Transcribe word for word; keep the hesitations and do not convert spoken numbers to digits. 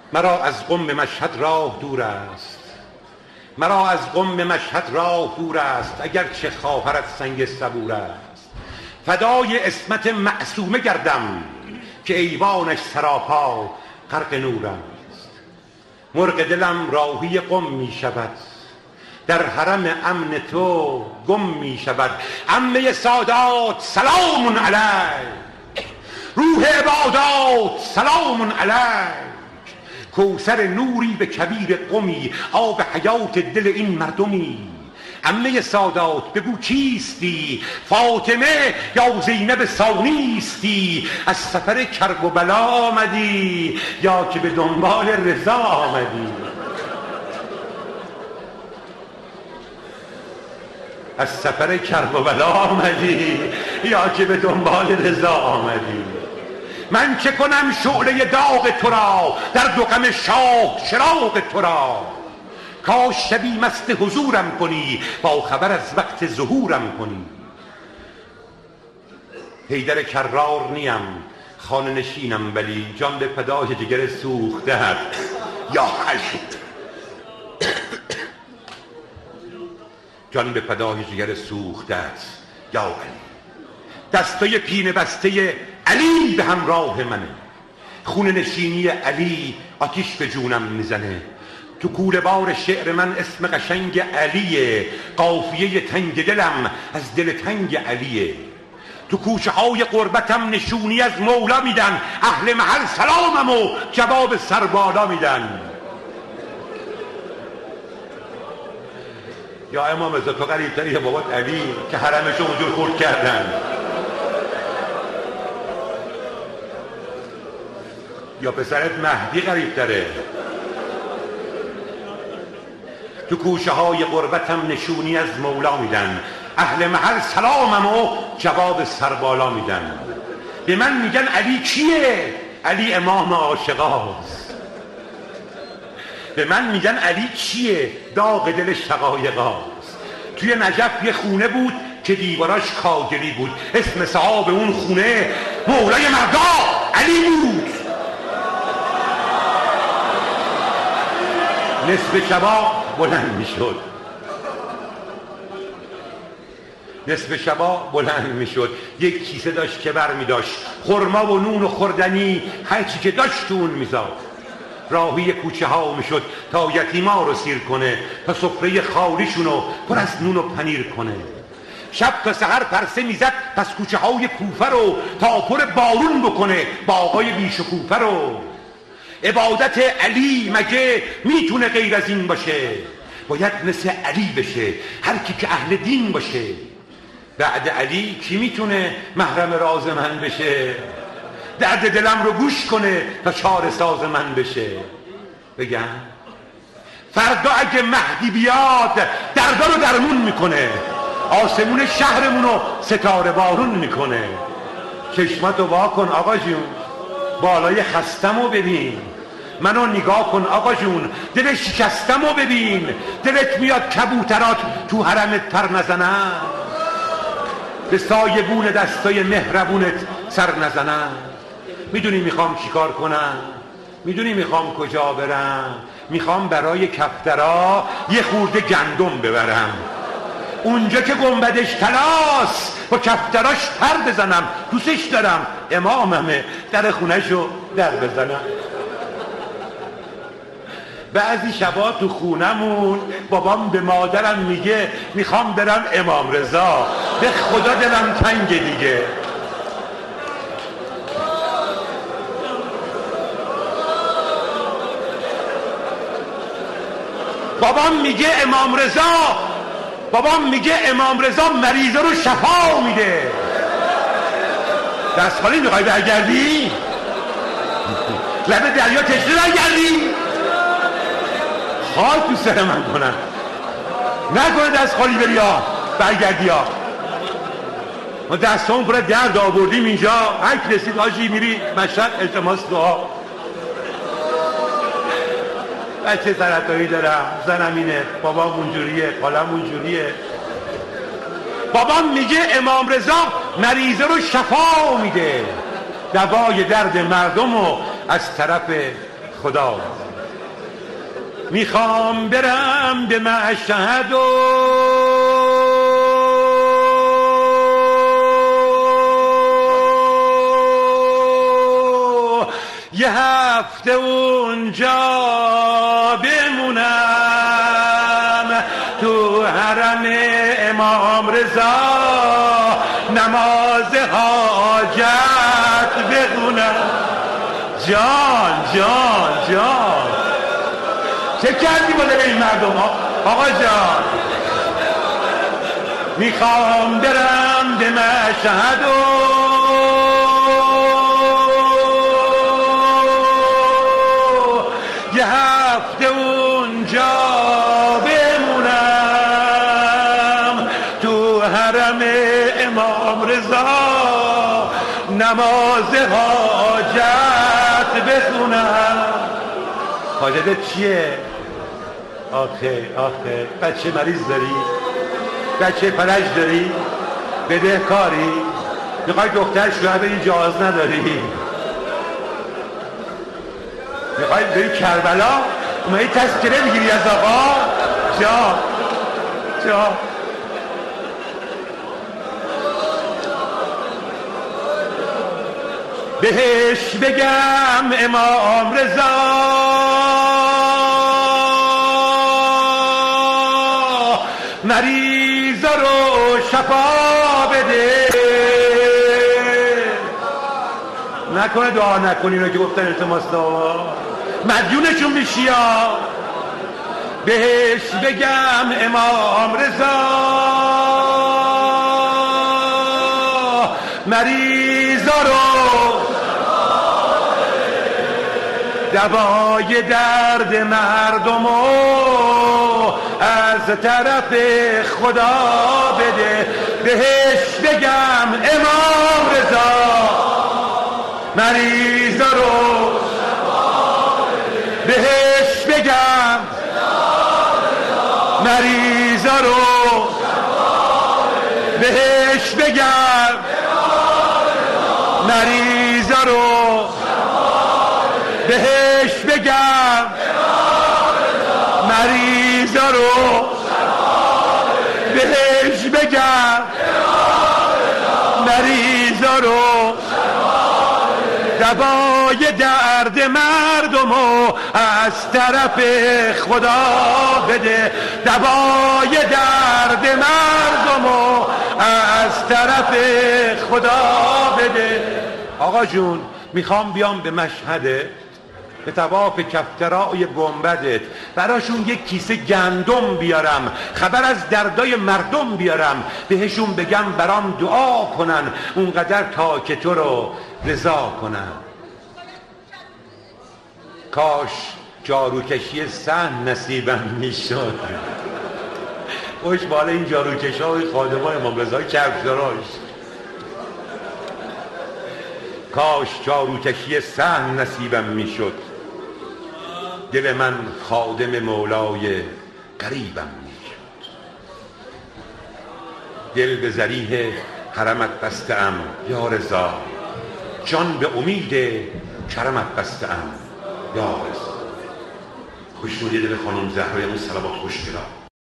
مرا از قم مشهد راه دور است، مرا از قم مشهد راه دور است، اگرچه خواهرت سنگ صبور است. فدای عصمت معصومه گردم که ایوانش سراپا غرق نور است. مرغ دلم راهی قم می شود، در حرم امن تو گم می شود. عمه سادات سلام علیک، روح عبادات سلام علیک. کوثر نوری به کبیر قمی، آب حیات دل این مردمی. عمه سادات بگو کیستی، فاطمه یا زینب ثانیستی؟ از سفر کرب و بلا آمدی یا که به دنبال رضا آمدی؟ از سفر کرب و بلا آمدی یا که به دنبال رضا آمدی؟ من چه کنم شعله داغ تو را، در دو غم شاه چراغ تو را؟ کاش شبی مست حضورم کنی، با خبر از وقت ظهورم کنی. حیدر کرار نیم، خانه نشینم ولی، جان به فدای جگر سوخته‌ات یا علی. جان به فدای جگر سوخته‌ات یا علی. دستای پینه بسته علی به همراه منه، خون نشینی علی آتیش به جونم میزنه. تو کوره بار شعر من اسم قشنگ علیه، قافیه تنگ دلم از دل تنگ علیه. تو کوچه های قربتم نشونی از مولا میدن، اهل محل سلامم و جواب سربالا میدن. یا امام رضا تو قریبتری یا بابات علی که حرمشو اونجور خورد کردن، یا پسرت مهدی قریبتره؟ تو کوچه های قربتم نشونی از مولا میدن، اهل محل سلامم و جواب سربالا میدن. به من میگن علی کیه؟ علی امام عاشقاست. به من میگن علی کیه؟ داغ دل شقایقاست. توی نجف یه خونه بود که دیواراش کاگلی بود، اسم صاحب اون خونه مولای مردا علی بود. نصف شبا بلند میشد، نصف شبا بلند میشد، یک کیسه داشت که بر میداشت، خرما و نون و خوردنی هر چی که داشت اون میذاشت. راهی کوچه ها میشد تا یتیما رو سیر کنه، تا سفره خالیشونو پر از نون و پنیر کنه. شب تا سحر پرسه میزد پس کوچه های کوفه رو، تا پر بارون بکنه باغای بیشکوفه رو. عبادت علی مگه میتونه غیر از این باشه؟ باید مثل علی بشه هر کی که اهل دین باشه. بعد علی کی میتونه محرم راز من بشه؟ درد دلم رو گوش کنه تا چاره ساز من بشه. بگم فردا اگه مهدی بیاد دردا رو درمون میکنه، آسمون شهرمونو ستاره بارون میکنه. چشماتو وا کن آقا جون، بالای خستمو ببین، منو نگاه کن آقا جون، دل شکستمو ببین. دلت میاد کبوترات تو حرمت پر نزنن، به سایبون دستای مهربونت سر نزنن. میدونی میخوام چیکار کنم؟ میدونی میخوام کجا برم؟ میخوام برای کفترا یه خورده گندم ببرم، اونجا که گنبدش تلاس با کفتراش پر بزنم. دوستش دارم، اماممه، در خونهشو در بزنم. بعضی شبا تو خونمون بابام به مادرم میگه میخوام برم امام رضا، به خدا دلم تنگ دیگه. بابام میگه امام رضا، بابام میگه امام رضا مریضا رو شفا میده. دست خالی میخوای برگردی؟ لب دریا تشنه برگردی؟ خاک تو سر من کنن، نکنه دست خالی بری ها برگردی ها. ما دستان پر درد آوردیم اینجا، هر کی رسید حاجی میری مشهد التماس دعا. بچه سرطانی دارم، زنم اینه، بابام اونجوریه، خالم اونجوریه. بابام میگه امام رضا مریضه رو شفا میده، دوای درد مردم رو از طرف خدا. میخوام برم به مشهد و یه هفته اونجا بمونم، تو حرم امام رضا نماز حاجت بخونم. جان جان جان چه کردی با دل این مردم ها؟ آقا جان میخوام برم به مشهد و یه هفته اونجا بمونم، تو حرم امام رضا نماز حاجت بخونم. حاجتت چیه؟ آخه آخه بچه مریض داری؟ بچه فلج داری؟ بدهکاری؟ میخوای دختر شوهر بری جواز نداری؟ میخوای بری کربلا؟ اومدی تذکره میگیری از آقا؟ جا جا بهش بگم امام رضا مریضا رو شفا بده. نکنه دعا نکنی رو که گفتن التماس دعا مدیونشون میشی ها. بهش بگم امام رضا مریضا رو دوای درد مردم و از طرف خدا بده. بهش بگم امام رضا مریضا رو بهش بگم مریضا رو بهش بگم مریضا رو بهش بگم مریضا رو بهش بگم مریضا رو دوای درد مردم و از طرف خدا بده. دوای درد مردم و از طرف خدا بده. آقا جون میخوام بیام به مشهد به طواف کفترای گنبدت براشون یک کیسه گندم بیارم، خبر از دردای مردم بیارم، بهشون بگم برام دعا کنن اونقدر تا که تو رو رضا کنن. کاش جاروکشی صحن نصیبم میشد. خوش بالا این جاروکش های خادمان امام رضا کفشداراش. کاش جاروکشی صحن نصیبم میشد. دل من خادم مولای قریبم میشد. دل به ذریح حرمت بسته‌ام یا رضا، جان به امید کرمت بسته‌ام یا رضا. خوشنودی دل خانم زهرای اون صلوات خوشگلا.